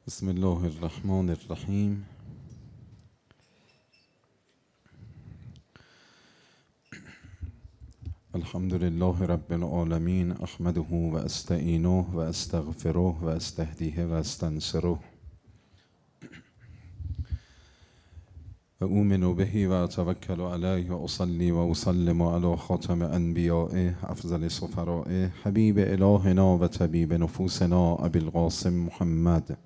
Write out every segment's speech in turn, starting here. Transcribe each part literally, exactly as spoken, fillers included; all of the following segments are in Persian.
بسم الله الرحمن الرحیم. الحمد لله رب العالمین، احمده و استعینه و استغفره و استهدیه و استنصره و اؤمن به و اتوکل علیه و اصلی و اسلم علی خاتم انبیائه افضل سفرائه حبیب الهنا و طبیب نفوسنا ابی القاسم محمد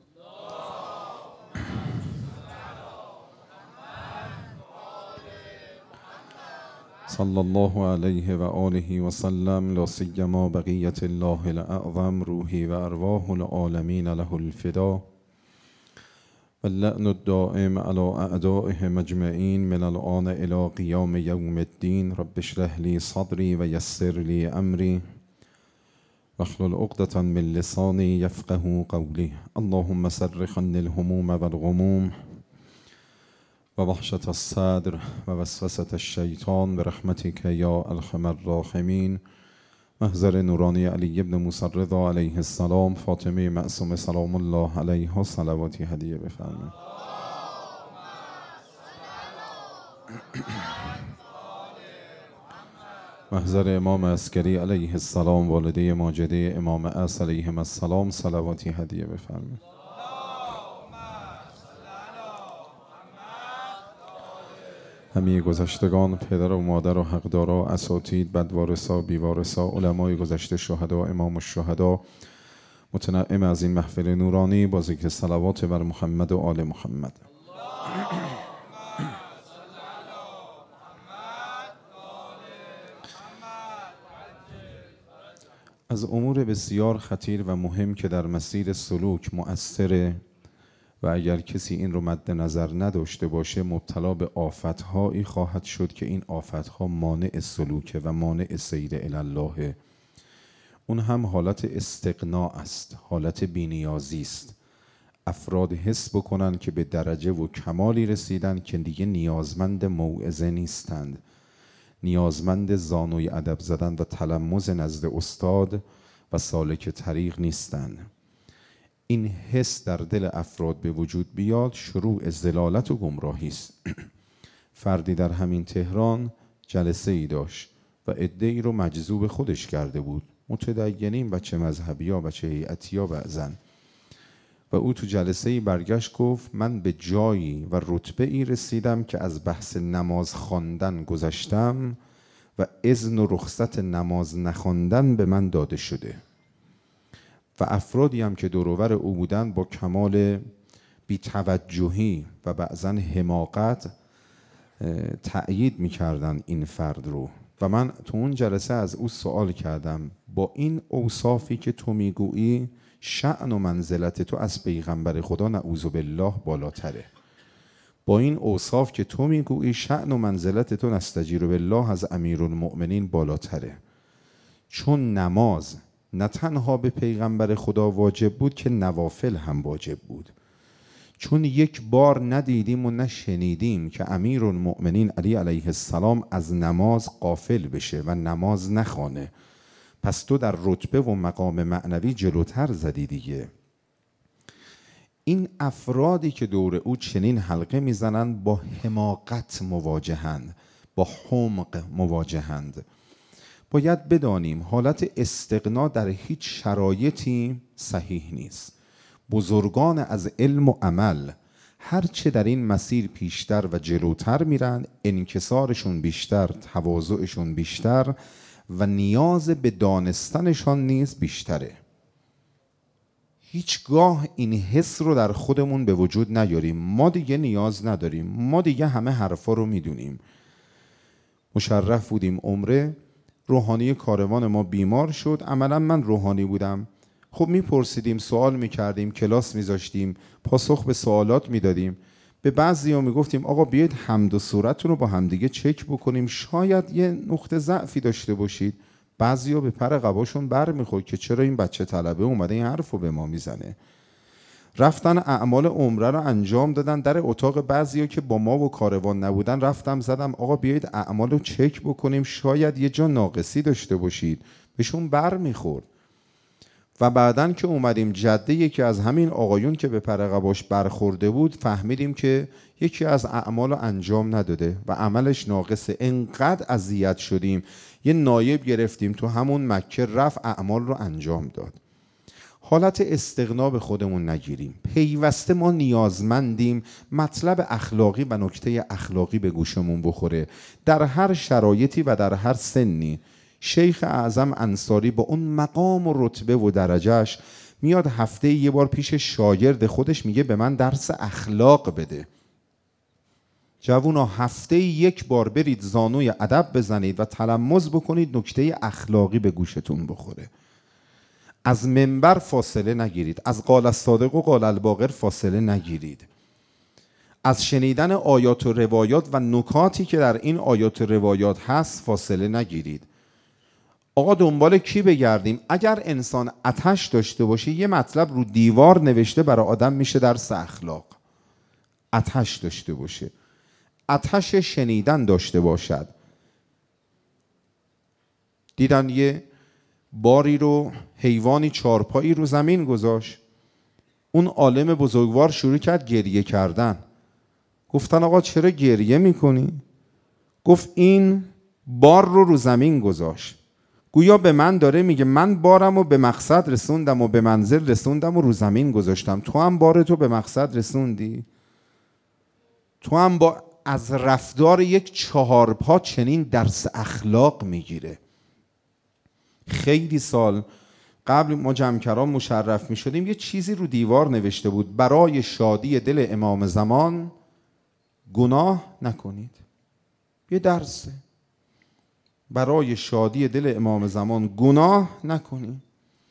صلی الله علیه و آله و سلم. لا سیما بقیت الله الاعظم روحی و ارواح العالمین له الفدا و اللعن الدائم علی اعدائهم اجمعین من الآن الی قیام یوم الدین. رب اشرح لی صدری و یسر لی امری واحلل عقدة من لسانی یفقهوا قولی. اللهم صرف عنی الهموم و الغموم و وحشة الصدر و وسوسة الشیطان برحمتک یا ارحم الراحمین. محضر نورانی علی ابن موسی الرضا علیه السلام، فاطمه معصومه سلام الله علیها صلواتی هدیه بفرمایید. محضر امام عسکری علیه السلام، والده ماجده امام عصر علیهم السلام صلواتی هدیه بفرمایید. همه گذشتگان، پدر و مادر و حقدارا، اساتید، بدوارثا، بیوارثا، علمای گذشته، شهدا، امام الشهدا، متنعم از این محفل نورانی با ذکر صلوات بر محمد و آل محمد. از امور بسیار خطیر و مهم که در مسیر سلوک مؤثره و اگر کسی این رو مد نظر نداشته باشه مبتلا به آفت‌هایی خواهد شد که این آفت‌ها مانع سلوکه و مانع سیر الی الله. اون هم حالت استغنا است، حالت بی‌نیازی است. افراد حس بکنن که به درجه و کمالی رسیدن که دیگه نیازمند موعظه نیستند، نیازمند زانوی ادب زدن و تلمذ نزد استاد و سالک طریق نیستند. این حس در دل افراد به وجود بیاد شروع ضلالت و گمراهی است. فردی در همین تهران جلسه ای داشت و عده‌ای رو مجذوب خودش کرده بود، متدینین و چه مذهبی ها و چه هیئتی ها بعضن. و او تو جلسه ای برگشت گفت من به جایی و رتبه ای رسیدم که از بحث نماز خواندن گذشتم و اذن و رخصت نماز نخواندن به من داده شده. و افرادی هم که دوروبر او بودن با کمال بی‌توجهی و بعضا حماقت تأیید می‌کردن این فرد رو. و من تو اون جلسه از او سوال کردم با این اوصافی که تو میگویی شأن و منزلت تو از پیغمبر خدا نعوذ بالله بالاتره، با این اوصاف که تو میگویی شأن و منزلت تو نستجیر بالله از امیرالمؤمنین بالاتره. چون نماز نه تنها به پیغمبر خدا واجب بود که نوافل هم واجب بود. چون یک بار ندیدیم و نشنیدیم که امیرالمؤمنین علی علیه السلام از نماز غافل بشه و نماز نخوانه، پس تو در رتبه و مقام معنوی جلوتر زدی دیگه. این افرادی که دور او چنین حلقه میزنن با حماقت مواجهند، با حمق مواجهند. باید بدانیم حالت استغنا در هیچ شرایطی صحیح نیست. بزرگان از علم و عمل هرچه در این مسیر پیشتر و جلوتر میرن، انکسارشون بیشتر، تواضعشون بیشتر و نیاز به دانستنشان نیز بیشتره. هیچگاه این حس رو در خودمون به وجود نیاریم. ما دیگه نیاز نداریم، ما دیگه همه حرفا رو میدونیم. مشرف بودیم عمره، روحانی کاروان ما بیمار شد، عملا من روحانی بودم. خب میپرسیدیم، سوال میکردیم، کلاس میذاشتیم، پاسخ به سوالات میدادیم. به بعضی ها میگفتیم آقا بیاید حمد و صورتتون رو با همدیگه چک بکنیم، شاید یه نقطه ضعفی داشته باشید. بعضی ها به پر قباشون بر میخورد که چرا این بچه طلبه اومده این حرف رو به ما میزنه. رفتن اعمال عمره رو انجام دادن. در اتاق بعضیا که با ما و کاروان نبودن رفتم زدم آقا بیایید اعمال رو چک بکنیم، شاید یه جا ناقصی داشته باشید. بهشون بر میخورد. و بعدن که اومدیم جده یکی از همین آقایون که به پرقباش برخورده بود فهمیدیم که یکی از اعمال رو انجام نداده و عملش ناقصه. انقدر اذیت شدیم یه نایب گرفتیم تو همون مکه رفت اعمال رو انجام داد. حالت استغنا به خودمون نگیریم. پیوسته ما نیازمندیم مطلب اخلاقی و نکته اخلاقی به گوشمون بخوره در هر شرایطی و در هر سنی. شیخ اعظم انصاری با اون مقام و رتبه و درجهش میاد هفته یه بار پیش شاگرد خودش میگه به من درس اخلاق بده. جوونا هفته یک بار برید زانوی ادب بزنید و تلمذ بکنید نکته اخلاقی به گوشتون بخوره. از منبر فاصله نگیرید، از قال الصادق و قال الباقر فاصله نگیرید، از شنیدن آیات و روایات و نکاتی که در این آیات و روایات هست فاصله نگیرید. آقا دنبال کی بگردیم؟ اگر انسان آتش داشته باشه یه مطلب رو دیوار نوشته برای آدم میشه درس اخلاق. آتش داشته باشه، آتش شنیدن داشته باشد. دیدن یه باری رو حیوانی چارپایی رو زمین گذاشت، اون عالم بزرگوار شروع کرد گریه کردن. گفتن آقا چرا گریه میکنی؟ گفت این بار رو رو زمین گذاشت، گویا به من داره میگه من بارم رو به مقصد رسوندم و به منزل رسوندم و رو زمین گذاشتم، تو هم بارتو به مقصد رسوندی؟ تو هم با از رفتار یک چهارپا چنین درس اخلاق میگیره. خیلی سال قبل ما جمکران مشرف می شدیم یه چیزی رو دیوار نوشته بود برای شادی دل امام زمان گناه نکنید. یه درسه برای شادی دل امام زمان گناه نکنید.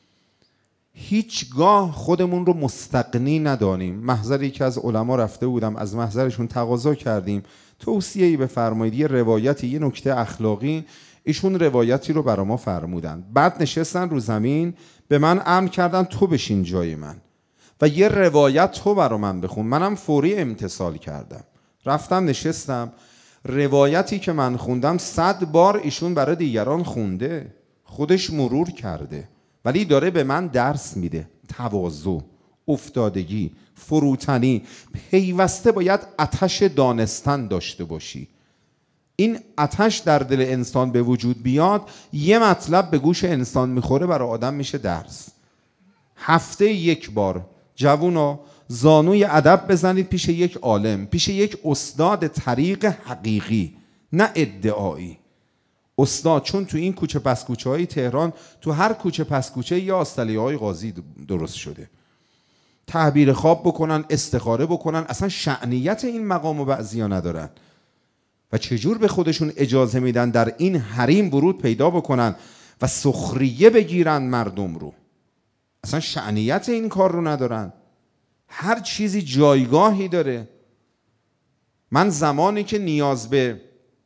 هیچگاه خودمون رو مستغنی ندانیم. محضری که از علما رفته بودم از محضرشون تقاضا کردیم توصیه‌ای بفرمایید، یه روایتی، یه نکته اخلاقی. ایشون روایتی رو برا ما فرمودن، بعد نشستن رو زمین به من امر کردن تو بشین جای من و یه روایت تو برا من بخون. منم فوری امتثال کردم، رفتم نشستم. روایتی که من خوندم صد بار ایشون برای دیگران خونده، خودش مرور کرده، ولی داره به من درس میده. تواضع، افتادگی، فروتنی. پیوسته باید آتش دانستن داشته باشی. این آتش در دل انسان به وجود بیاد یه مطلب به گوش انسان میخوره برای آدم میشه درس. هفته یک بار جوونا زانوی ادب بزنید پیش یک عالم، پیش یک استاد طریق حقیقی، نه ادعایی. استاد، چون تو این کوچه پس کوچه های تهران تو هر کوچه پس کوچه یا آستالیه های قاضی درست شده، تعبیر خواب بکنن، استخاره بکنن، اصلا شأنیت این مقام و بعضیا ندارن و چجور به خودشون اجازه میدن در این حریم ورود پیدا بکنن و سخریه بگیرن مردم رو. اصلا شأنیت این کار رو ندارن. هر چیزی جایگاهی داره. من زمانی که نیاز به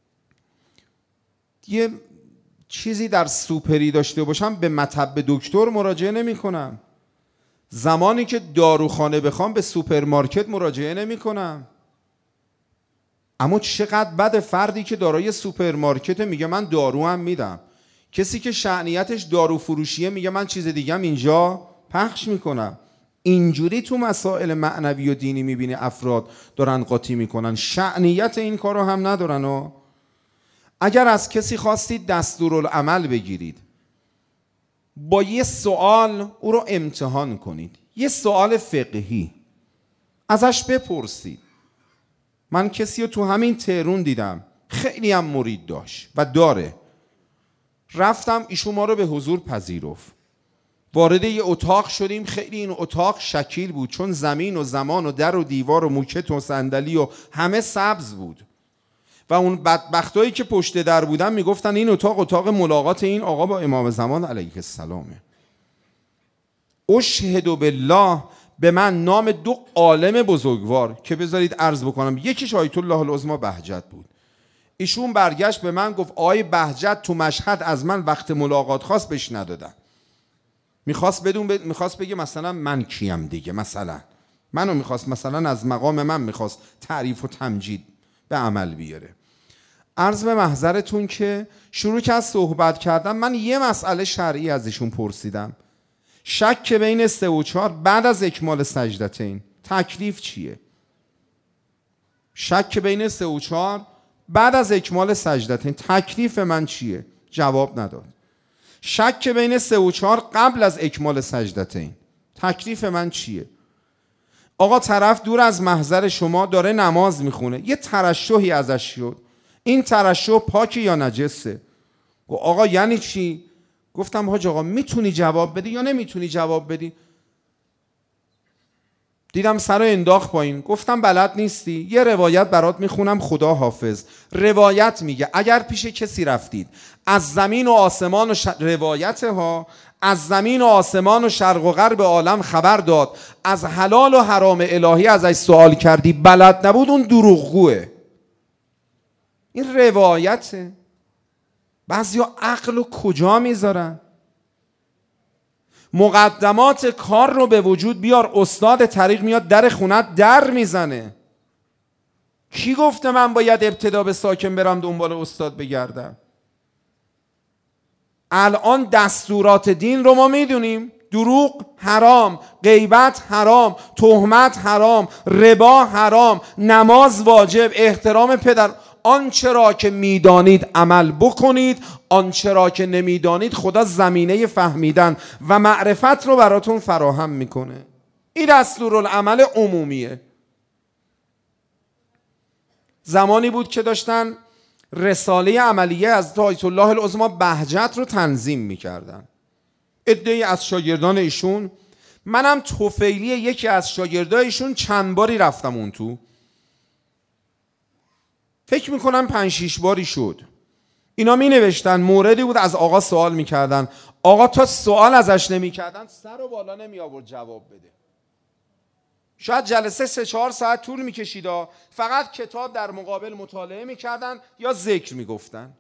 یه چیزی در سوپری داشته باشم به مطب دکتر مراجعه نمی کنم. زمانی که داروخانه بخوام به سوپرمارکت مراجعه نمی کنم. اما چقدر بد فردی که دارای سوپرمارکت میگه من دارو هم میدم، کسی که شأنیتش دارو فروشیه میگه من چیز دیگه هم اینجا پخش میکنم. اینجوری تو مسائل معنوی و دینی میبینی افراد دارن قاطی میکنن، شأنیت این کارو هم ندارن. و اگر از کسی خواستید دستورالعمل بگیرید، با یه سوال او رو امتحان کنید، یه سوال فقهی ازش بپرسید. من کسی رو تو همین تهران دیدم خیلی هم مرید داشت و داره، رفتم ایشون ما رو به حضور پذیرفت، وارد یه اتاق شدیم. خیلی این اتاق شکیل بود چون زمین و زمان و در و دیوار و موکت و صندلی و همه سبز بود و اون بدبختایی که پشت در بودن میگفتن این اتاق اتاق ملاقات این آقا با امام زمان علیه السلامه. اشهد بالله به من نام دو عالم بزرگوار که بذارید عرض بکنم، یکیش آیت الله العظمی بهجت بود. ایشون برگشت به من گفت آی بهجت تو مشهد از من وقت ملاقات خواست بهش ندادن. میخواست بدون ب... میخواست بگه مثلا من کیم دیگه، مثلا منو میخواست مثلا از مقام من میخواست تعریف و تمجید به عمل بیاره. عرض به محضرتون که شروع کرد صحبت کردم. من یه مسئله شرعی از ایشون پرسیدم. شک بین سه و چهار بعد از اکمال سجدتین، تکلیف چیه؟ شک بین سه و چهار بعد از اکمال سجدتین، تکلیف من چیه؟ جواب نداد. شک بین سه و چهار قبل از اکمال سجدتین، تکلیف من چیه؟ آقا طرف دور از محضر شما داره نماز میخونه، یه ترشحی ازش شد، این ترشح پاکی یا نجسه؟ آقا یعنی چی؟ گفتم حاج آقا میتونی جواب بدی یا نمیتونی جواب بدی؟ دیدم سر رو انداخت پایین. گفتم بلد نیستی؟ یه روایت برات میخونم، خدا حافظ. روایت میگه اگر پیش کسی رفتید از زمین و آسمان و ش... روایت ها از زمین و آسمان و شرق و غرب عالم خبر داد، از حلال و حرام الهی ازش سوال کردی بلد نبود، اون دروغگوه. این روایته. بعضیا عقل رو کجا میذارن؟ مقدمات کار رو به وجود بیار، استاد طریق میاد در خونت در میزنه. کی گفته من باید ابتدا به ساکن برم دنبال استاد بگردم؟ الان دستورات دین رو ما میدونیم. دروغ حرام، غیبت حرام، تهمت حرام، ربا حرام، نماز واجب، احترام پدر. آنچه را که میدانید عمل بکنید، آنچه را که نمیدانید خدا زمینه فهمیدن و معرفت رو براتون فراهم میکنه. این دستورالعمل عمومیه. زمانی بود که داشتن رساله عملیه از آیت الله العظما بهجت رو تنظیم میکردن. عده‌ای از شاگردان ایشون، منم طفیلی یکی از شاگردای ایشون چند باری رفتم اون تو، فکر میکنم پنج شیش باری شد. اینا می نوشتن، موردی بود از آقا سوال میکردن، آقا تا سوال ازش نمیکردن سر و بالا نمی آورد جواب بده. شاید جلسه سه چهار ساعت طول میکشید، فقط کتاب در مقابل مطالعه میکردن یا ذکر میگفتن.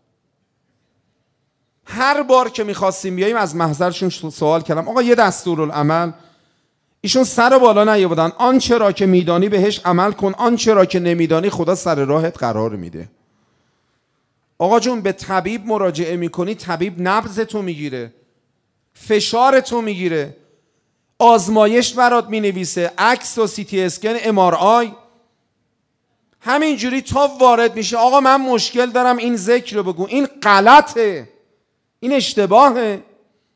هر بار که میخواستیم بیاییم از محضرشون سوال کردم، آقا یه دستورالعمل. ایشون سر بالا نیاوردن، آنچه را که میدانی بهش عمل کن، آنچه را که نمیدانی خدا سر راهت قرار میده. آقا جون به طبیب مراجعه میکنی، طبیب نبضتو میگیره، فشارتو میگیره، آزمایش برات مینویسه، عکس و سی تی اسکن، ام آر آی. همینجوری تا وارد میشه آقا من مشکل دارم این ذکر رو بگو، این غلطه، این اشتباهه.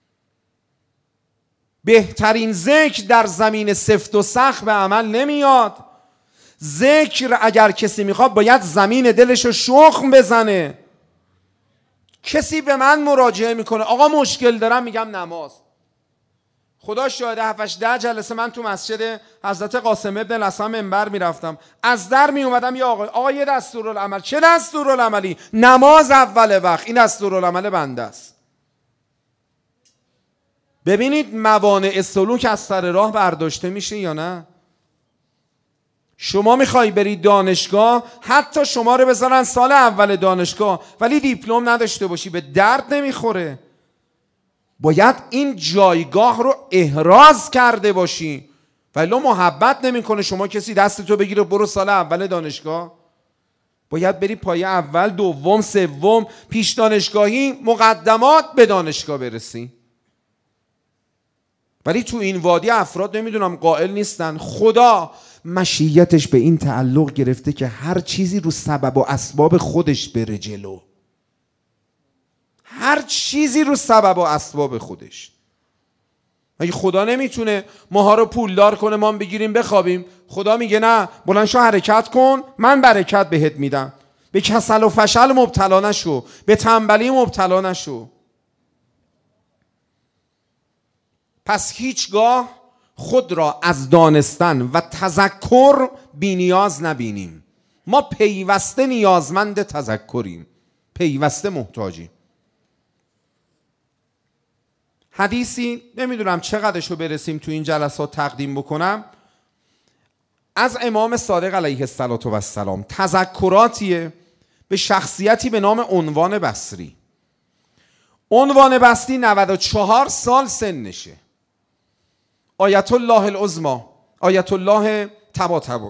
بهترین ذکر در زمین سفت و سخت به عمل نمیاد. ذکر اگر کسی میخواد باید زمین دلشو شخم بزنه. کسی به من مراجعه میکنه آقا مشکل دارم، میگم نماز. خدا شاهده هفتش ده جلسه من تو مسجد حضرت قاسم ابن الحسن منبر میرفتم، از در میومدم یا آقا آقا یه دستورالعمل. چه دستورالعملی؟ نماز اول وقت. این دستورالعمل بنده است. ببینید موانع سلوک از سر راه برداشته میشه یا نه؟ شما میخوای برید دانشگاه، حتی شما رو بذارن سال اول دانشگاه ولی دیپلم نداشته باشی، به درد نمیخوره. باید این جایگاه رو احراز کرده باشی، ولی محبت نمیکنه شما کسی دستتو بگیره برو سال اول دانشگاه. باید بری پایه اول، دوم، سوم، پیش دانشگاهی، مقدمات به دانشگاه برسی. ولی تو این وادی افراد نمیدونم قائل نیستن. خدا مشیتش به این تعلق گرفته که هر چیزی رو سبب و اسباب خودش بره جلو. هر چیزی رو سبب و اسباب خودش. اگه خدا نمیتونه ماها رو پولدار کنه ما بگیریم بخوابیم، خدا میگه نه بلند شو حرکت کن، من برکت بهت میدم. به کسل و فشل مبتلا نشو، به تنبلی مبتلا نشو. پس هیچگاه خود را از دانستن و تذکر بی نیاز نبینیم. ما پیوسته نیازمند تذکریم، پیوسته محتاجیم. حدیثی نمیدونم چقدرشو برسیم تو این جلسات تقدیم بکنم، از امام صادق علیه السلام، تذکراتیه به شخصیتی به نام عنوان بصری. عنوان بصری نود و چهار سال سنشه. آیت الله العظمی، آیت الله طباطبایی،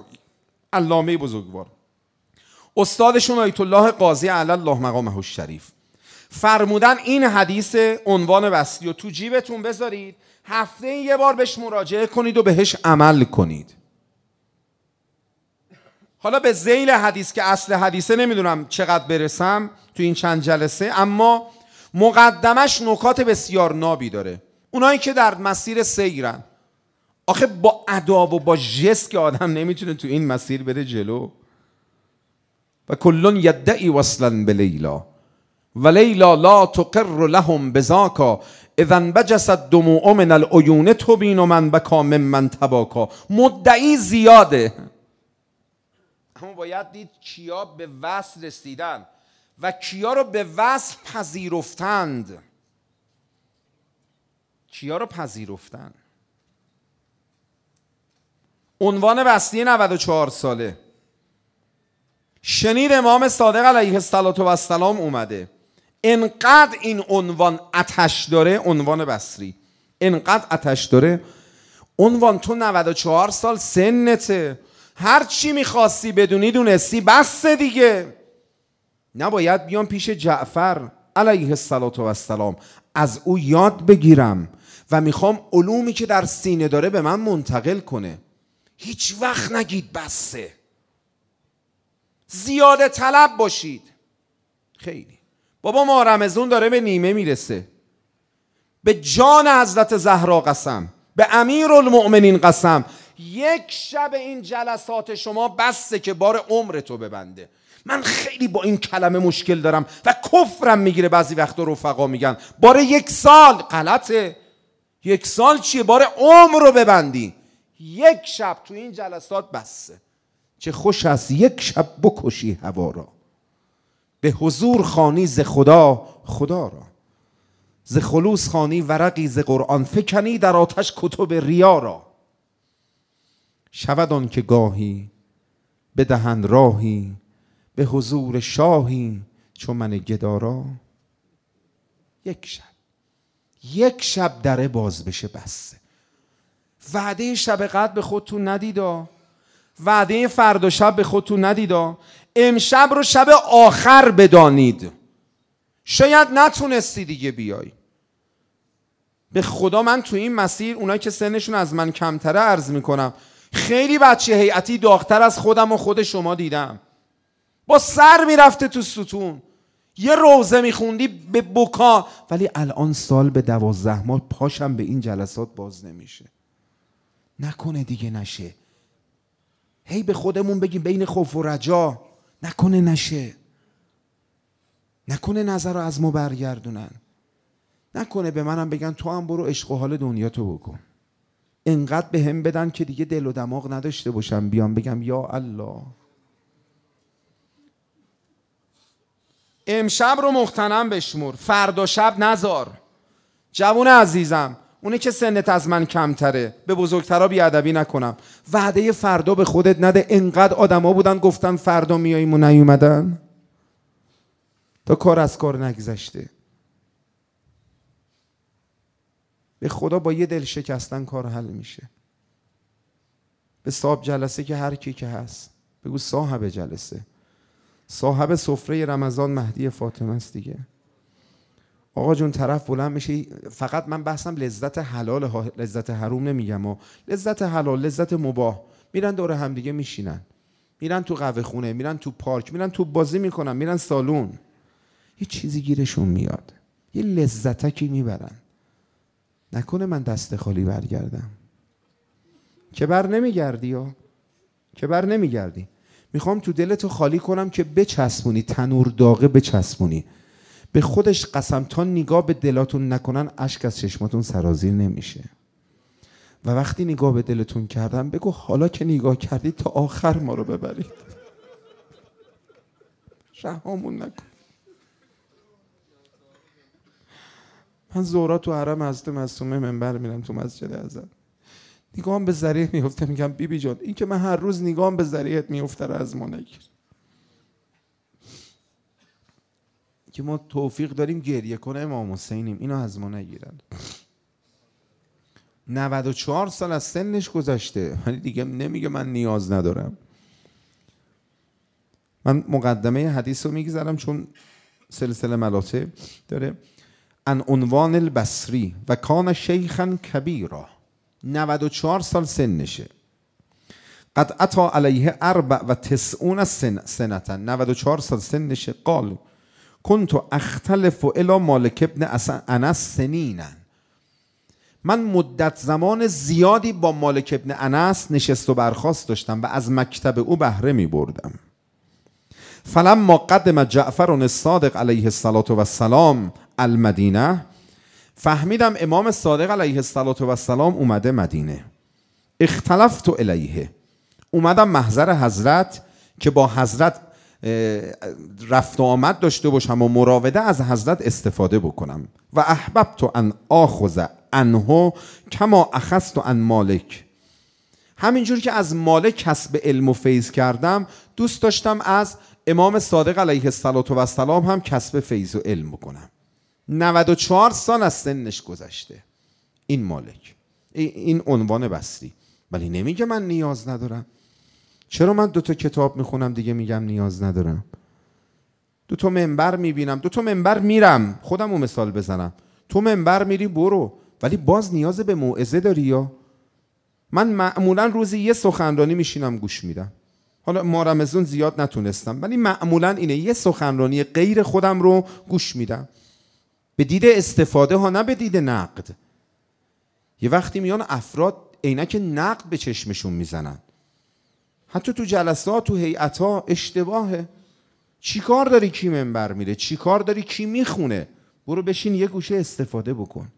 علامه بزرگوار، استادشون آیت الله قاضی علی الله مقامه الشریف، فرمودن این حدیث عنوان بستی و تو جیبتون بذارید، هفته یه بار بهش مراجعه کنید و بهش عمل کنید. حالا به ذیل حدیث که اصل حدیثه نمیدونم چقدر برسم تو این چند جلسه، اما مقدمش نکات بسیار نابی داره. اونایی که در مسیر سیرن، آخه با اداب و با ژست که آدم نمیتونه تو این مسیر بره جلو. و کلون یدعی وصلا به لیلا و لیلا لا تقر لهم بذاکا اذا انبجست دموع من العیون تبین من بکا ممن تباکا. مدعی زیاده، اما باید دید کیا به وصل رسیدن و کیا رو به وصل پذیرفتند. کیا رو پذیرفتند. عنوان بستی نود و چهار ساله. شنید امام صادق علیه السلام اومده، انقدر این عنوان آتش داره، عنوان بصری انقدر آتش داره. عنوان تو نود و چهار سال سنته، هر چی میخواستی بدونی دونستی، بس دیگه. نباید بیام پیش جعفر علیه السلام از او یاد بگیرم و میخوام علومی که در سینه داره به من منتقل کنه. هیچ وقت نگید بسه، زیاده طلب باشید. خیلی بابا ما رمضان داره به نیمه میرسه، به جان حضرت زهرا قسم، به امیرالمؤمنین قسم، یک شب این جلسات شما بسه که بار عمرتو ببنده. من خیلی با این کلمه مشکل دارم و کفرم میگیره بعضی وقتا. رفقا میگن بار یک سال. غلطه. یک سال چیه؟ بار عمر رو ببندی. یک شب تو این جلسات بسه. چه خوش است یک شب بکشی هوا را، به حضور خوانی ز خدا خدا را، ز خلوص خوانی ورقی ز قرآن، فکنی در آتش کتب ریا را. شود آن که گاهی بدهند راهی، به حضور شاهی چو من گدارا. یک شب یک شب دره باز بشه بسه. وعده شب قدر به خودتون ندیدا، وعده فردا شب به خودتون ندیدا. امشب رو شب آخر بدانید. شاید نتونستی دیگه بیای. به خدا من تو این مسیر اونایی که سنشون از من کمتره عرض میکنم، خیلی بچه هیئتی داغتر از خودم و خود شما دیدم، با سر میرفته تو ستون، یه روزه میخوندی به بکا، ولی الان سال به دوازده ماه پاشم به این جلسات باز نمیشه. نکنه دیگه نشه. هی به خودمون بگیم بین خوف و رجا، نکنه نشه. نکنه نظر رو از ما برگردونن. نکنه به منم بگن تو هم برو عشق و حال دنیا تو بکن. انقدر به هم بدن که دیگه دل و دماغ نداشته باشم بیام بگم یا الله. امشب رو مغتنم بشمر، فردا شب نزار. جوون عزیزم، اونه که سنت از من کمتره، به بزرگترا بیادبی نکنم، وعده فردا به خودت نده. انقدر آدما بودن گفتن فردا میاییم و نیومدن، تا کار از کار نگذشته. به خدا با یه دل شکستن کار حل میشه. به صاحب جلسه که هر کی که هست بگو صاحب جلسه، صاحب سفره رمضان مهدی فاطمه است دیگه. آقا جون طرف بلند میشه، فقط من بحثم لذت حلال ها، لذت حروم نمیگم ها، لذت حلال، لذت مباح. میرن دور هم دیگه میشینن، میرن تو قهوه خونه، میرن تو پارک، میرن تو بازی میکنن، میرن سالون، یه چیزی گیرشون میاد، یه لذتکی میبرن. نکنه من دست خالی برگردم. که بر نمیگردی ها، که بر نمیگردی. میخوام تو دلتو خالی کنم که بچسبونی، تنور داغه بچسبونی. به خودش قسم تا نگاه به دلاتون نکنن اشک از چشماتون سرازیر نمیشه. و وقتی نگاه به دلتون کردن بگو حالا که نگاه کردید تا آخر ما رو ببرید، رهامون نکن. من زورا تو حرم حضرت معصومه منبر میرم تو مسجد اعظم، نگاهم به ذریع میفته، میگم بی بی جان این که من هر روز نگاهم به ذریعت میفته رو از ما نگیر، که ما توفیق داریم گریه کنه امام حسینیم، اینو از ما نگیرن. نود و چهار سال از سنش گذشته ولی دیگه نمیگه من نیاز ندارم. من مقدمه حدیث رو میگذارم چون سلسله مراتب داره. ان عنوان البصری و کان شیخا کبیرا، نود و چهار سال سنشه. قد اتا علیه اربع و تسعون سن سنتا، نود و چهار سال سنشه. قال کنت اختلف الی مالک ابن انس سنینا، من مدت زمان زیادی با مالک ابن انس نشست و برخاست داشتم و از مکتب او بهره می بردم. فلما قدم جعفر الصادق علیه السلام المدینه، فهمیدم امام صادق علیه السلام اومده مدینه. اختلفت الیه، اومدم محضر حضرت که با حضرت رفت و آمد داشته باشم و مراوده از حضرت استفاده بکنم. و احببت ان آخذ عنه کما اخذت عن مالک، همینجور که از مالک کسب علم و فیض کردم دوست داشتم از امام صادق علیه السلام هم کسب فیض و علم بکنم. نود و چهار سال از سنش گذشته این مالک، این عنوان بصری، ولی نمیگه من نیاز ندارم. چرا من دوتا کتاب میخونم دیگه میگم نیاز ندارم؟ دوتا منبر میبینم، دوتا منبر میرم، خودم رو مثال بزنم، تو منبر میری برو، ولی باز نیاز به موعظه داری. یا من معمولا روزی یه سخنرانی میشینم گوش میدم، حالا ما رمضان زیاد نتونستم، ولی معمولا اینه یه سخنرانی غیر خودم رو گوش میدم، به دید استفاده ها، نه به دید نقد. یه وقتی میان افراد عینک نقد به چشمشون میزنن، حتی تو جلسات، تو هیئت‌ها، اشتباهه. چی کار داری کی منبر میره؟ چی کار داری کی میخونه؟ برو بشین یه گوشه استفاده بکن.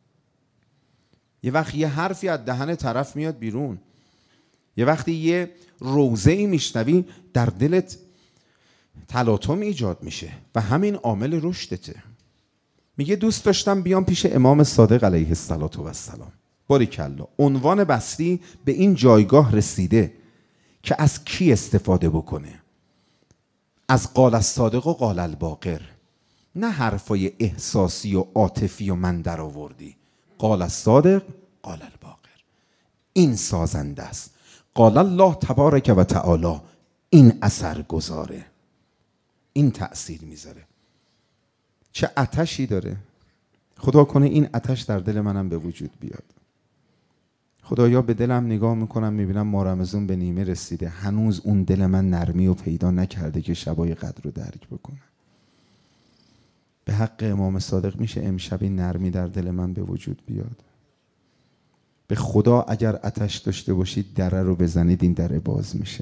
یه وقت یه حرفی از دهن طرف میاد بیرون، یه وقتی یه روزه‌ای میشنوی در دلت تلاطم ایجاد میشه و همین عامل رشدته. میگه دوست داشتم بیام پیش امام صادق علیه السلام. باریکلا، عنوان بصری به این جایگاه رسیده که از کی استفاده بکنه؟ از قال الصادق و قال الباقر، نه حرفای احساسی و عاطفی و من در آوردی. قال الصادق قال الباقر، این سازنده است. قال الله تبارک و تعالی، این اثر گذاره، این تأثیر میذاره. چه آتشی داره. خدا کنه این آتش در دل منم به وجود بیاد. خدایا به دلم نگاه میکنم میبینم ما رمضان به نیمه رسیده، هنوز اون دل من نرمی و پیدا نکرده که شبای قدر رو درک بکنه. به حق امام صادق میشه امشب این نرمی در دل من به وجود بیاد. به خدا اگر آتش داشته باشید دره رو بزنید، این دره باز میشه.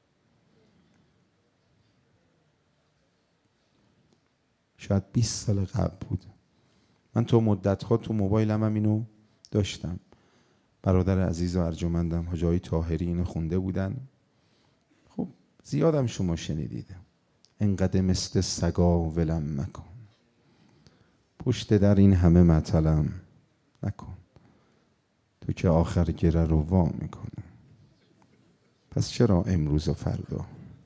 شاید بیست سال قبل بود، من تو مدت‌ها تو موبایلم هم اینو داشتم. برادر عزیز و ارجمندم حاجی آقای طاهری اینو خونده بودن. خب زیادم شما شنیدید. انقدر مثل سگا ولم مکن، پشت در این همه مطلم نکن، تو که آخر گره رو وا میکنی. پس چرا امروز و فردا؟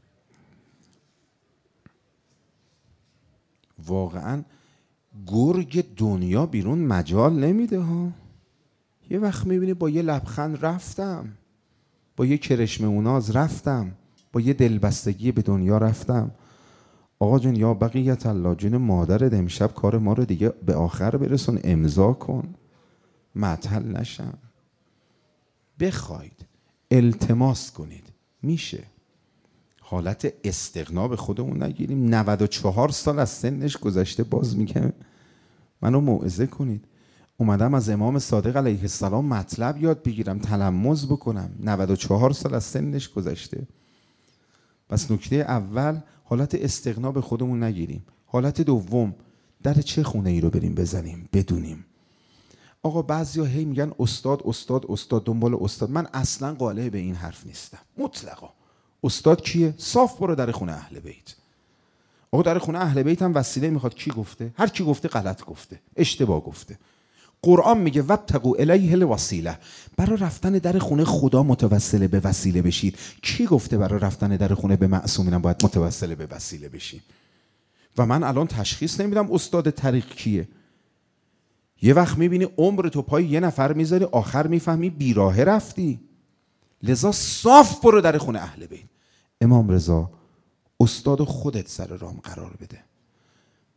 واقعا گرگ دنیا بیرون مجال نمیده ها. یه وقت میبینی با یه لبخند رفتم، با یه کرشمه اوناز رفتم، با یه دلبستگی به دنیا رفتم. آقا جون یا بقیت الله، جون مادرت امشب کار ما رو دیگه به آخر برسون، امضا کن، معطل نشم. بخواید التماس کنید میشه. حالت استغنا به خودمون نگیریم. نود و چهار سال از سنش گذشته، باز میگه منو موعظه کنید. اومدم از امام صادق علیه السلام مطلب یاد بگیرم، تلمذ بکنم. نود و چهار سال از سنش گذشته. پس نکته اول حالت استغنا به خودمون نگیریم. حالت دوم در چه خونه ای رو بریم بزنیم، بدونیم. آقا بعضیا هی میگن استاد استاد استاد، دنبال استاد. من اصلا قائل به این حرف نیستم مطلقا. استاد کیه؟ صاف برو در خونه اهل بیت. آقا در خونه اهل بیت هم وسیله میخواد. کی گفته؟ هر کی گفته غلط گفته، اشتباه گفته. قرآن میگه وابتغوا الیه الوسیله، برای رفتن در خونه خدا متوسل به وسیله بشید. کی گفته برای رفتن در خونه به معصومین باید متوسل به وسیله بشید؟ و من الان تشخیص نمیدم استاد طریق کیه. یه وقت میبینی عمر تو پای یه نفر میذاری، آخر میفهمی بیراهه رفتی. لذا صاف برو در خونه اهل بیت. امام رضا استاد خودت سر رام قرار بده.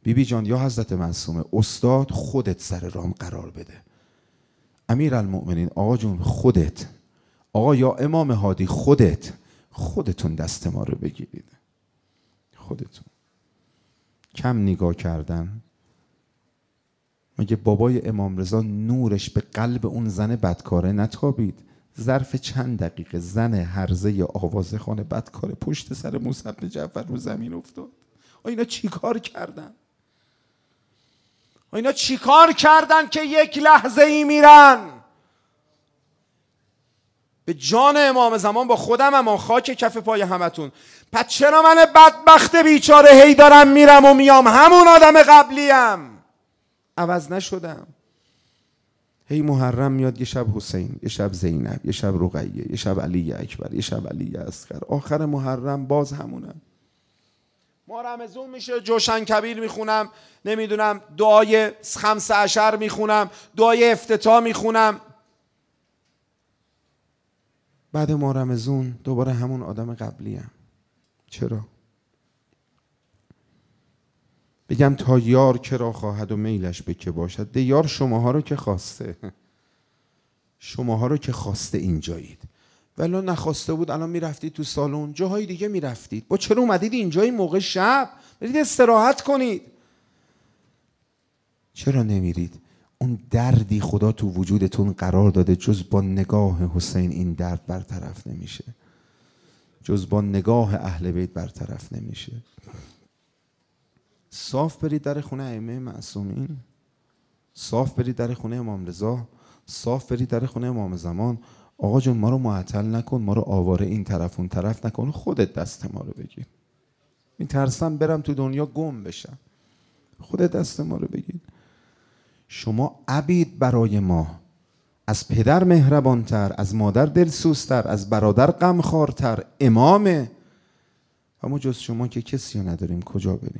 بیبی جان یا حضرت معصومه، استاد خودت سر رام قرار بده. امیرالمؤمنین آقا جون خودت، آقا یا امام هادی خودت، خودتون دست ما رو بگیرید. خودتون. کم نگاه کردن. مگه بابای امام رضا نورش به قلب اون زن بدکاره نتابید؟ ظرف چند دقیقه زن هرزه آوازه خانه بدکاره پشت سر موسی بن جعفر رو زمین افتاد. اینا چی کار کردن؟ اینا چی کار کردن که یک لحظه ای میرن؟ به جان امام زمان با خودم اما خاک کف پای همتون. پس چرا من بدبخت بیچاره هی دارم میرم و میام همون آدم قبلیم؟ عوض نشدم. هی محرم میاد، یه شب حسین، یه شب زینب، یه شب رقیه، یه شب علی اکبر، یه شب علی اصغر. آخر محرم باز همونم. ما رمضان میشه جوشن کبیر میخونم، نمیدونم دعای خمسه عشر میخونم، دعای افتتاح میخونم. بعد ما رمضان دوباره همون آدم قبلیم. چرا؟ بگم تا یار کرا خواهد و میلش به که باشد. ده یار شماها رو که خواسته، شماها رو که خواسته اینجایید. ولی نخواسته بود الان میرفتید تو سالن، جاهای دیگه میرفتید. با چرا اومدید اینجا این موقع شب؟ برید استراحت کنید. چرا نمیرید؟ اون دردی خدا تو وجودتون قرار داده، جز با نگاه حسین این درد برطرف نمیشه، جز با نگاه اهل بیت برطرف نمیشه. صاف برید در خونه ائمه معصومین، صاف برید در خونه امام رضا، صاف برید در خونه امام زمان. آقا جون ما رو معطل نکن، ما رو آواره این طرف اون طرف نکن، خودت دست ما رو بگیر. میترسم برم تو دنیا گم بشم، خودت دست ما رو بگیر. شما عبید برای ما، از پدر مهربانتر، از مادر دلسوزتر، از برادر غمخوارتر، امامه. و ما جز شما که کسی رو نداریم، کجا بریم؟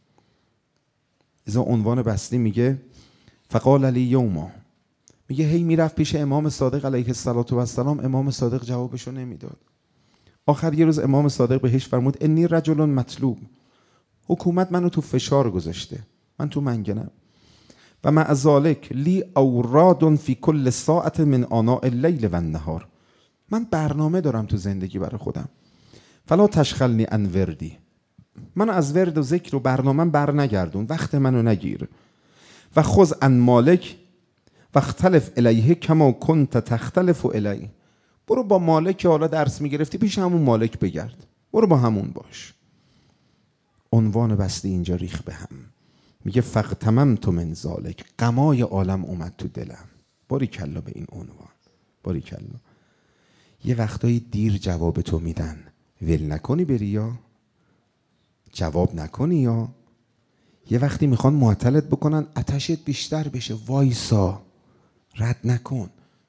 ازا عنوان بستی میگه فقال علی یوما، میگه هی میرفت پیش امام صادق علیه السلام، امام صادق جوابشو نمیداد. آخر یه روز امام صادق بهش فرمود انی رجل مطلوب، حکومت منو تو فشار گذاشته، من تو منگنم. و مع ذالک لی اوراد فی کل ساعت من آناء اللیل و النهار، من برنامه دارم تو زندگی برای خودم. فلا تشغلنی عن وردی، من از ورد و ذکر و برنامه بر نگردون، وقت منو نگیر. و خذ عن مالک و اختلف الیه کما کنت تختلف الیه، برو با مالک حالا درس میگرفتی پیش همون مالک بگرد، برو با همون باش. عنوان بستی اینجا ریخ به هم، میگه فاغتممت من ذالک، غمای عالم اومد تو دلم. باری کلا به این عنوان، باری کلا. یه وقتایی دیر جواب تو میدن، ول نکنی بری یا جواب نکنی، یا یه وقتی میخوان معطلت بکنن آتشت بیشتر بشه، وایسا، رد نکن.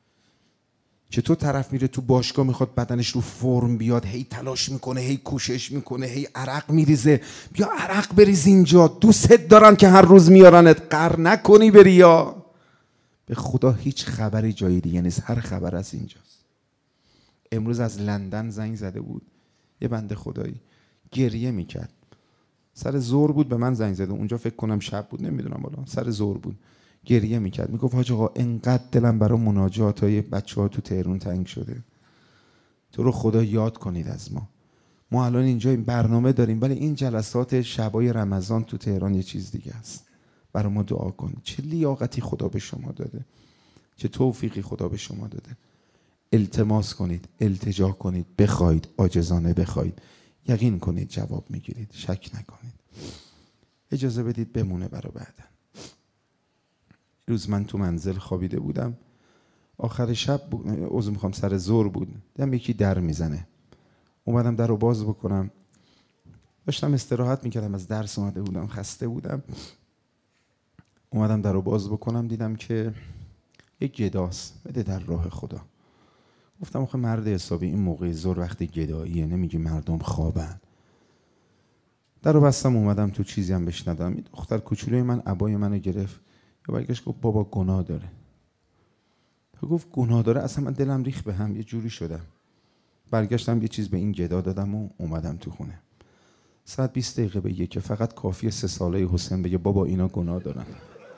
چطور طرف میره تو باشگاه میخواد بدنش رو فرم بیاد، هی تلاش میکنه، هی کوشش میکنه، هی عرق میریزه، بیا عرق بریز اینجا، دوستت دارن که هر روز میارنت، قر نکنی بری یا. به خدا هیچ خبری جایی دیگه نیست، هر خبر از اینجاست. امروز از لندن زنگ زده بود یه بنده خدایی، گریه میکرد، سر ظهر بود به من زنگ زده، اونجا فکر کنم شب بود، نمیدونم والا، سر ظهر بود، گریه میکرد، میگفت حاج آقا انقدر دلم برای مناجات های بچه ها تو تهران تنگ شده، تو رو خدا یاد کنید از ما. ما الان اینجا این برنامه داریم، ولی این جلسات شبای رمضان تو تهران یه چیز دیگه است. برای ما دعا کنید. چه لیاقتی خدا به شما داده، چه توفیقی خدا به شما داده. التماس کنید، التجا کنید، بخواید، عاجزانه بخواید، یقین کنید جواب میگیرید، شک نکنید. اجازه بدید بمونه برای بعدن. روز من تو منزل خوابیده بودم، آخر شب بود، عذر میخوام، سر ظهر بود، دیدم یکی در میزنه، اومدم در رو باز بکنم، داشتم استراحت میکردم، از درس اومده بودم، خسته بودم، اومدم در رو باز بکنم، دیدم که یک گداست بده در راه خدا. گفتم آخه مرد حسابی این موقع ظهر وقت گداییه، نمیگی مردم خوابن. در رو بستم، اومدم تو، چیزی هم بهش ندادم. این دختر کوچولوی من عبای منو گرفت، یا برگشت گفت بابا گناه داره. تو گفت گناه داره، اصلا من دلم ریخ به هم، یه جوری شدم. برگشتم یه چیز به این گدا دادم و اومدم تو خونه. ساعت بیست دقیقه بگه که فقط کافیه سه ساله حسین بگه بابا اینا گناه دارن،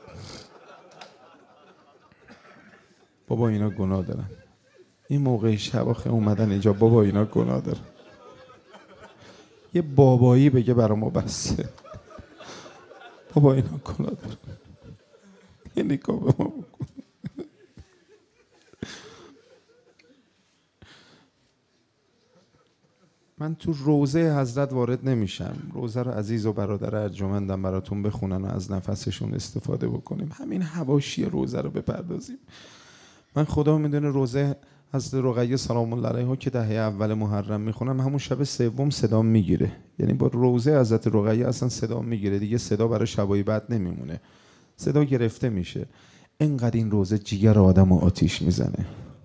بابا اینا گناه دارن. این موقع شب آخه اومدن اینجا بابا اینا گناه دارن، یه بابایی بگه برا ما بسه، بابا اینا گناه دارن، یه نگاه به ما بکن. من تو روضه حضرت وارد نمیشم، روضه رو عزیز و برادر ارجمندم براتون بخونن و از نفسشون استفاده بکنیم، همین حواشی روضه رو بپردازیم. من خدا میدونه روضه حضرت رقیه سلام الله علیها که دهه اول محرم میخونم، همون شب سوم صدا میگیره، یعنی با روضه حضرت رقیه اصلا صدا میگیره دیگه، صدا برای شبای بعد نمیمونه، صدا گرفته میشه. اینقدر این روضه جیگر آدم و آتیش میزنه.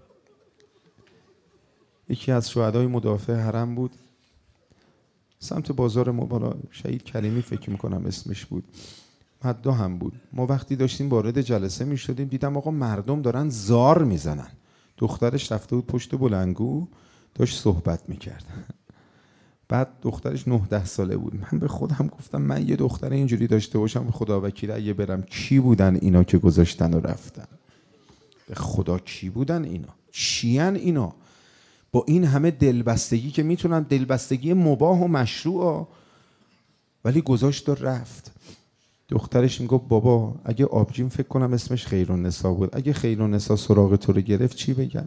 یکی از شهدای مدافع حرم بود، سمت بازار مبالا، شهید کلیمی فکر میکنم اسمش بود، مدا هم بود. ما وقتی داشتیم وارد جلسه میشدیم دیدم آقا مردم دارن زار میزنن، دخترش رفته بود پشت بلندگو داشت صحبت میکرد. بعد دخترش نه ده ساله بود. من به خودم گفتم من یه دختر اینجوری داشته باشم به خدا وکیل اگه برم کی بودن اینا که گذاشتن و رفتن؟ به خدا کی بودن اینا؟ چیان اینا؟ با این همه دلبستگی که میتونن، دلبستگی مباح و مشروع، ولی گذاشت و رفت. دخترش میگفت بابا اگه آبجیم فکر کنم اسمش خیرالنسا بود، اگه خیرالنسا سراغ تو رو گرفت چی بگم؟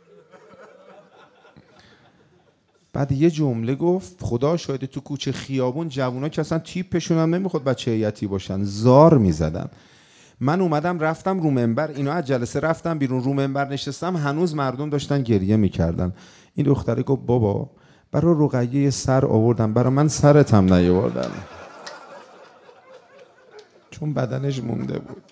بعد یه جمله گفت خدا شاید تو کوچه خیابون جوونا که اصلا تیپشون هم نمیخواد بچه هیئتی باشن زار میزدن. من اومدم رفتم رو منبر، اینا از جلسه رفتم بیرون، رو منبر نشستم هنوز مردم داشتن گریه میکردن. این دختره گفت بابا برای رقیه سر آوردم، برای من سرت هم نیاوردن، چون بدنش مونده بود.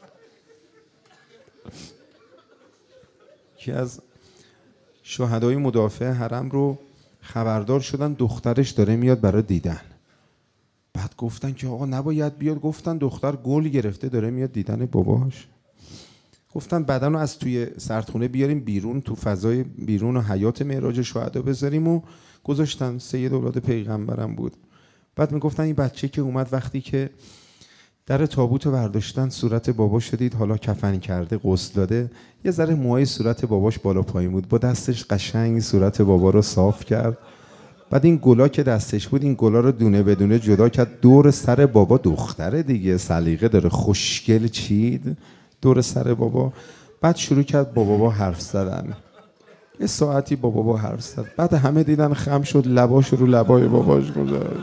یکی از شهدای مدافع حرم رو خبردار شدن دخترش داره میاد برای دیدن. بعد گفتن که آقا نباید بیاد، گفتن دختر گل گرفته داره میاد دیدن باباش. گفتن بدن رو از توی سردخونه بیاریم بیرون، تو فضای بیرون و حیات معراج شهدا بذاریم و گذاشتن. سید اولاد پیغمبرم بود. بعد میگفتن این بچه که اومد وقتی که در تابوت رو برداشتن صورت باباش شدید حالا کفن کرده غسل داده، یه ذره موهای صورت باباش بالا پایین بود، با دستش قشنگ صورت بابا رو صاف کرد. بعد این گلا که دستش بود این گلا رو دونه بدونه جدا کرد، دور سر بابا، دختره دیگه سلیقه داره، خوشگل چید دور سر بابا. بعد شروع کرد با بابا حرف زدن، یه ساعتی با بابا حرف زد. بعد همه دیدن خم شد، لباش رو لبای باباش گذاشت،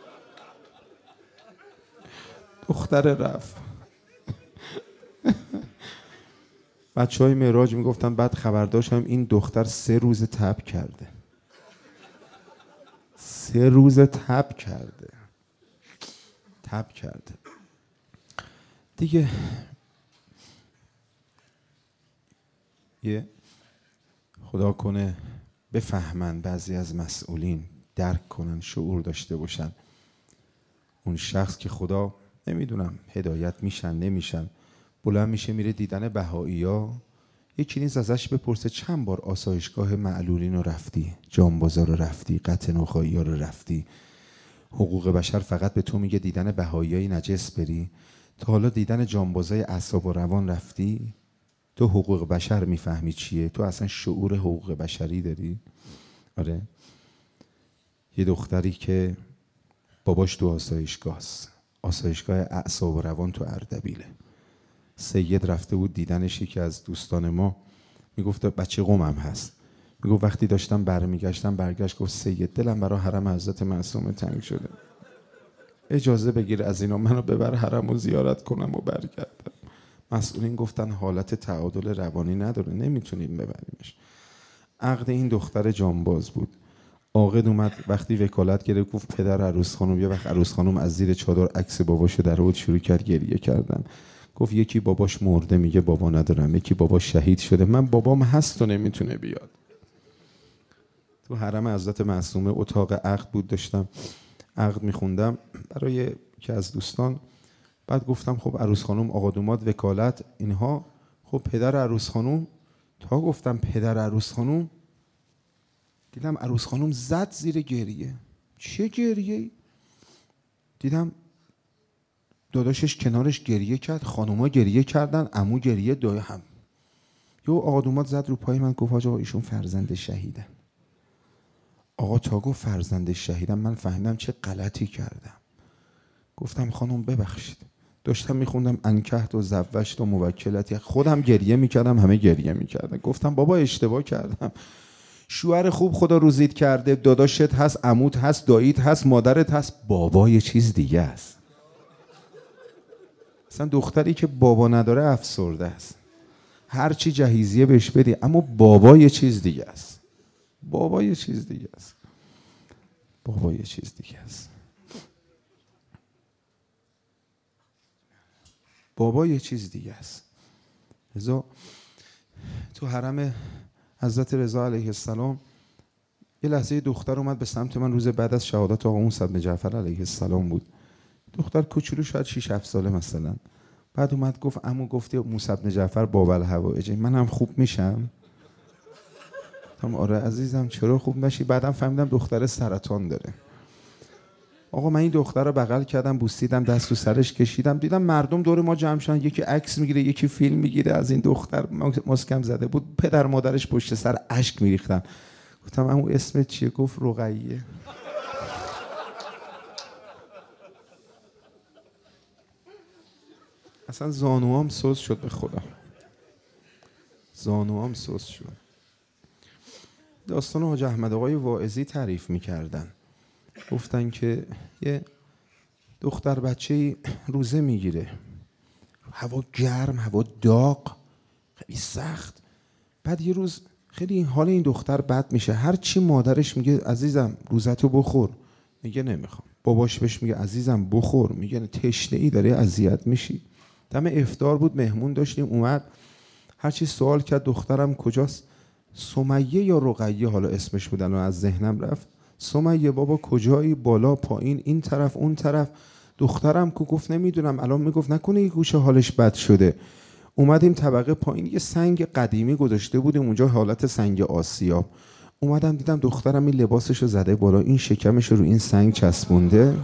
دختر رفت. بچه های معراج میگفتن بعد خبردار شدم این دختر سه روز تب کرده، سه روز تب کرده تب کرده دیگه. یه خدا کنه بفهمن بعضی از مسئولین، درک کنن، شعور داشته باشن. اون شخص که خدا نمیدونم هدایت میشن نمیشن، بلند میشه میره دیدن بهائیا، یکی نیز ازش بپرسه چند بار آسایشگاه معلولین رو رفتی، جانبازا رو رفتی، قطع نخاعی ها رو رفتی؟ حقوق بشر فقط به تو میگه دیدن بهائیای نجس بری؟ تا حالا دیدن جانبازای اعصاب و روان رفتی؟ تو حقوق بشر میفهمی چیه؟ تو اصلا شعور حقوق بشری داری؟ آره. یه دختری که باباش تو آسایشگاهست، آسایشگاه اعصاب و روان تو اردبیله. سید رفته بود دیدنش، یکی از دوستان ما میگفت بچه قمم هست، میگفت وقتی داشتم برمیگشتم برگشت گفت سید دلم برای حرم حضرت معصومه تنگ شده، اجازه بگیر از اینا منو ببر حرم و زیارت کنم و برگردم. مسئولین گفتن حالت تعادل روانی نداره نمیتونیم ببریمش. عقد این دختر جانباز بود. عاقد اومد وقتی وکالت گرفت گفت پدر عروس خانم، یه وقت عروس خانم از زیر چادر عکس باباشو در آورد شروع کرد گریه کردن. گفت یکی باباش مرده میگه بابا ندارم، یکی باباش شهید شده، من بابام هست و نمیتونه بیاد. تو حرم حضرت معصومه اتاق عقد بود، داشتم عقد میخوندم برای که از دوستان. بعد گفتم خب عروس خانم آقا داماد وکالت اینها، خب پدر عروس خانم، تا گفتم پدر عروس خانم دیدم عروس خانم زد زیر گریه. چه گریه‌ای؟ دیدم داداشش کنارش گریه کرد، خانوما گریه کردن، عمو گریه، دایی هم. یه آقا دومات زد رو پای من گفت آقا ایشون فرزند شهیدن. آقا تا گفت فرزند شهیدن من فهمیدم چه غلطی کردم. گفتم خانم ببخشید. داشتم میخوندم انکحت و زوجت و موکلتی، خودم گریه میکردم، همه گریه میکردن. گفتم بابا اشتباه کردم. شوهر خوب خدا روزیت کرده، داداشت هست، عموت هست، داییت هست، مادرت هست، بابا یه چیز دیگه است. اصلا دختری که بابا نداره افسرده است. هر چی جهیزیه بهش بدی، اما بابا یه چیز دیگه است. بابا یه چیز دیگه است. بابا یه چیز دیگه است. بابا یه چیز دیگه است. رضا تو حرم حضرت رضا علیه السلام یه لحظه دختر اومد به سمت من، روز بعد از شهادت آقا موسی بن جعفر علیه السلام بود. دختر کوچولو، شاید شش هفت ساله مثلا. بعد اومد گفت عمو گفتی موسی بن جعفر بابل هوایج، منم خوب میشم؟ گفتم آره عزیزم چرا خوب نشی؟ بعدم فهمیدم دختر سرطان داره. آقا من این دختر رو بغل کردم، بوسیدم، دست رو سرش کشیدم، دیدم مردم دور ما جمع شدن، یکی عکس میگیره، یکی فیلم میگیره از این دختر. مسکم زده بود، پدر مادرش پشت سر اشک میریختن. گفتم عمو اسمت چیه؟ گفت رقیه. اصلا زانوام سوز شد، به خدا زانوام سوز شد. داستان حاج احمد آقای واعظی تعریف میکردن، گفتن که یه دختر بچه‌ای روزه میگیره، هوا گرم، هوا داغ، خیلی سخت. بعد یه روز خیلی این حال این دختر بد میشه، هر چی مادرش میگه عزیزم روزتو بخور، میگه نمیخوام. باباش بهش میگه عزیزم بخور، میگه تشنه‌ای داره اذیت میشی. دم افطار بود، مهمون داشتیم، اومد هر چی سوال کرد دخترم کجاست؟ سمیه یا رقیه حالا اسمش بودن و از ذهنم رفت. سمیه بابا کجایی؟ بالا پایین، این طرف اون طرف. دخترم که گفت نمیدونم، الان میگفت نکنه یه گوشه حالش بد شده. اومدیم طبقه پایین، یه سنگ قدیمی گذاشته بودیم اونجا، حالت سنگ آسیاب. اومدم دیدم دخترم این لباسشو زده بالا، این شکمش رو این سنگ چسبونده.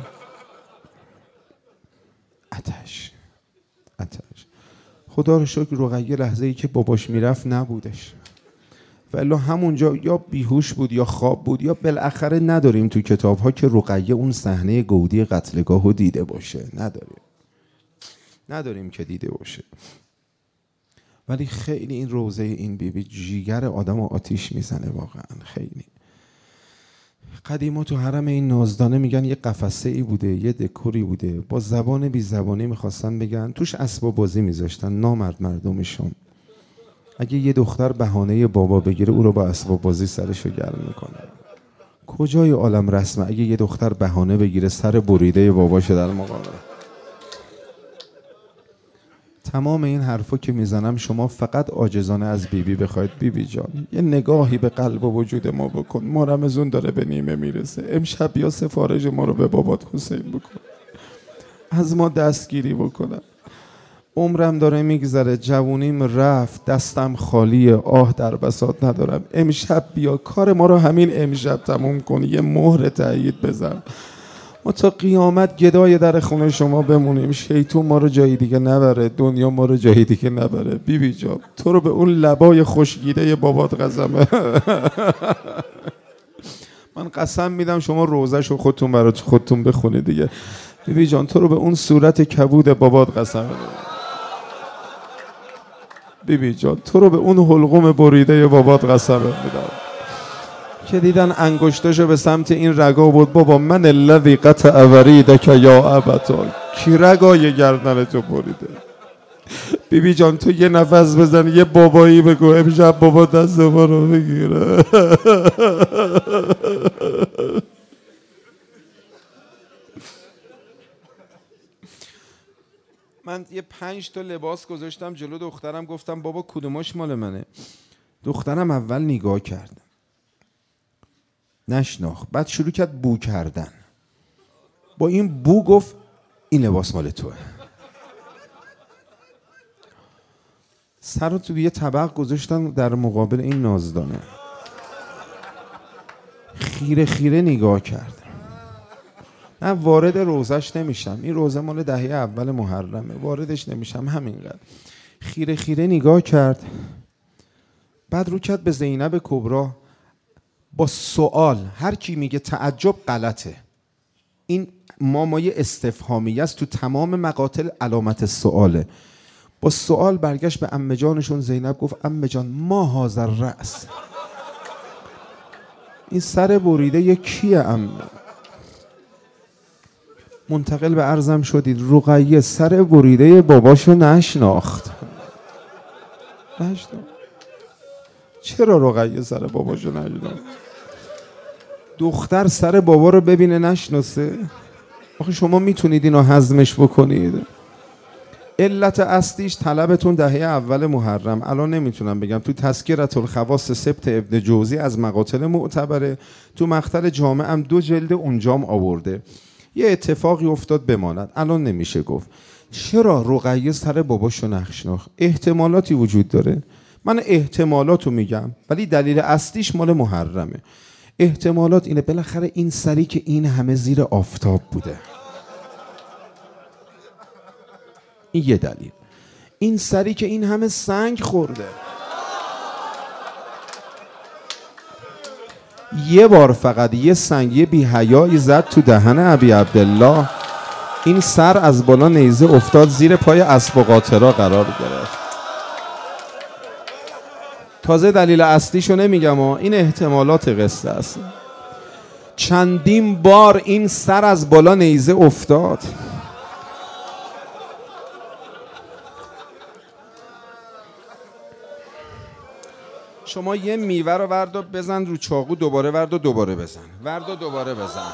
آتش آتش. خدا رو شکر رقیه لحظه ای که باباش میرفت نبودش، ولی همونجا یا بیهوش بود یا خواب بود، یا بالاخره نداریم تو کتاب ها که رقیه اون صحنه گودی قتلگاه رو دیده باشه. نداریم نداریم که دیده باشه. ولی خیلی این روزه این بیبی جیگر آدم آتیش میزنه واقعا. خیلی قدیما تو حرم این نازدانه میگن یه قفسه ای بوده، یه دکوری بوده، با زبان بی زبانی میخواستن بگن، توش اسباب بازی میذاشتن. نامرد مردمشون اگه یه دختر بهانه بابا بگیره او رو با اسباب بازی سرشو گرم میکنه. کجای عالم رسمه اگه یه دختر بهانه بگیره سر بریده باباشه در مقابل. تمام این حرفا که میزنم شما فقط عاجزانه از بیبی بی بخواید بیبی بی جان یه نگاهی به قلب و وجود ما بکن، ما رمضان داره به نیمه میرسه، امشب یا سفارش ما رو به بابات حسین بکن، از ما دستگیری بکنن. عمرم داره میگذره، جوونیم رفت، دستم خالیه، آه در بساط ندارم. امشب بیا کار ما رو همین امشب تموم کن، یه مهر تأیید بزن، ما تا قیامت گدای در خونه شما بمونیم، شیطون ما رو جایی دیگه نبره، دنیا ما رو جایی دیگه نبره. بیبی بی جان تو رو به اون لبای خوشگیده بابات قسمه. من قسم میدم شما روزش رو خودتون برات خودتون بخونید دیگه. بیبی بی جان تو رو به اون صورت کبود بابات قسمه. بیبی بی جان تو رو به اون حلقوم بریده بابات قسمه میدم که دیدن انگشتاشو به سمت این رگا بود. بابا من الذی قطع وریدک یا ابتا، کی رگای گردن تو بریده؟ بیبی بی جان تو یه نفس بزن، یه بابایی بگو امشب بابا دست ما رو بگیره. من یه پنج تا لباس گذاشتم جلو دخترم، گفتم بابا کدوماش مال منه؟ دخترم اول نگاه کرد نشناخت، بعد شروع کرد بو کردن. با این بو گفت این لباس مال توه. سر رو تو یه طبق گذاشتن در مقابل این نازدانه، خیره خیره نگاه کرد. نه وارد روزش نمیشم، این روزه مال دهه اول محرمه، واردش نمیشم. همینقدر خیره خیره نگاه کرد، بعد رو کرد به زینب کبرا با سوال. هر کی میگه تعجب غلطه، این مامای استفهامی است، تو تمام مقاتل علامت سواله. با سوال برگشت به عمه جانشون زینب، گفت عمه جان ما هذا الرأس، این سر بریده یه کیه عمه؟ منتقل به عرضم شدید رقیه سر بریده باباشو نشناخت. نشناخت. چرا رقیه سر باباشو نشناخت؟ دختر سر بابا رو ببینه نشناسه؟ آخه شما میتونید اینو هضمش بکنید؟ علت اصلیش طلبتون دهه اول محرم. الان نمیتونم بگم. تو تذکرة الخواص سبت ابن جوزی از مقاتل معتبره، تو مقتل جامع هم دو جلد اونجام آورده. یه اتفاقی افتاد بماند، الان نمیشه گفت. چرا رقیه سر باباشو نشناخت؟ احتمالاتی وجود داره، من احتمالاتو میگم، ولی دلیل اصلیش مال محرمه. احتمالات اینه بالاخره این سری که این همه زیر آفتاب بوده، این یه دلیل. این سری که این همه سنگ خورده، یه بار فقط یه سنگ بی حیایی زد تو دهن ابی عبدالله، این سر از بالا نیزه افتاد زیر پای اسب و قاطرا قرار گرفت. تازه دلیل اصلیشو نمیگم، این احتمالات قصه است. چندین بار این سر از بالا نیزه افتاد. شما یه میوه رو ورد و بزن رو چاقو، دوباره ورد و دوباره بزن، ورد و دوباره بزن.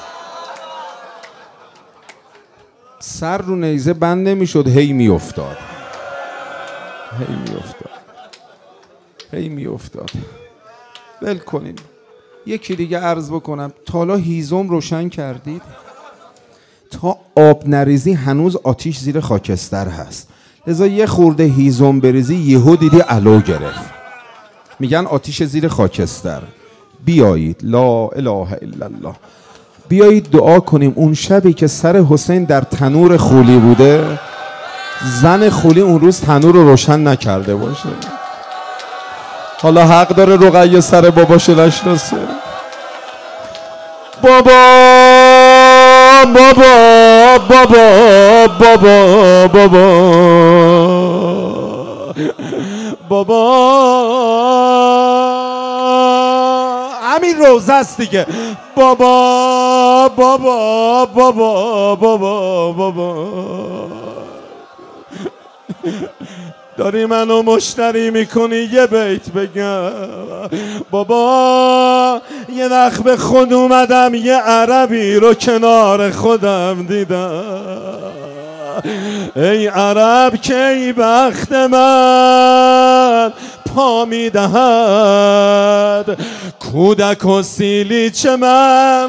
سر رو نیزه بند نمیشد، هی میافتاد، هی میافتاد، هی میافتاد. ول کنین. یکی دیگه عرض بکنم، تا حالا هیزم روشن کردید؟ تا آب نریزی هنوز آتیش زیر خاکستر هست، لذا یه خورده هیزم بریزی یهو دیدی علو گرفت. میگن آتیش زیر خاکستر. بیایید، لا اله الا الله، بیایید دعا کنیم اون شبی که سر حسین در تنور خولی بوده، زن خولی اون روز تنور رو روشن نکرده باشه. حالا حق داره رقیه سر باباشو نشناسه؟ بابا بابا بابا بابا بابا بابا همین روزه است دیگه. بابا بابا بابا بابا بابا داری منو مشتری میکنی یه بیت بگم. بابا یه وقت به خود اومدم، یه عربی رو کنار خودم دیدم. ای عرب که ای بخت من پا میدهد، کودک و سیلیچ من.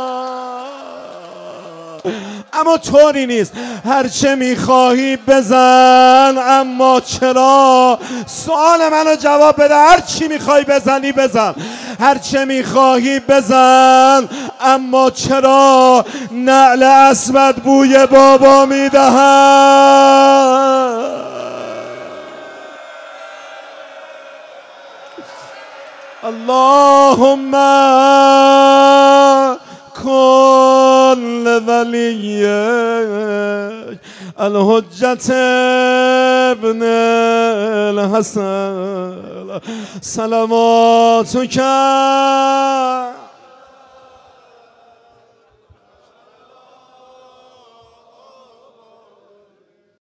اما طوری نیست، هرچه میخواهی بزن، اما چرا؟ سوال منو جواب بده. هرچی میخوای بزنی بزن، هرچه میخواهی بزن، اما چرا نعل اسود بوی بابا میدهد؟ اللهم کن لولیک الحجت ابن الحسن صلواتک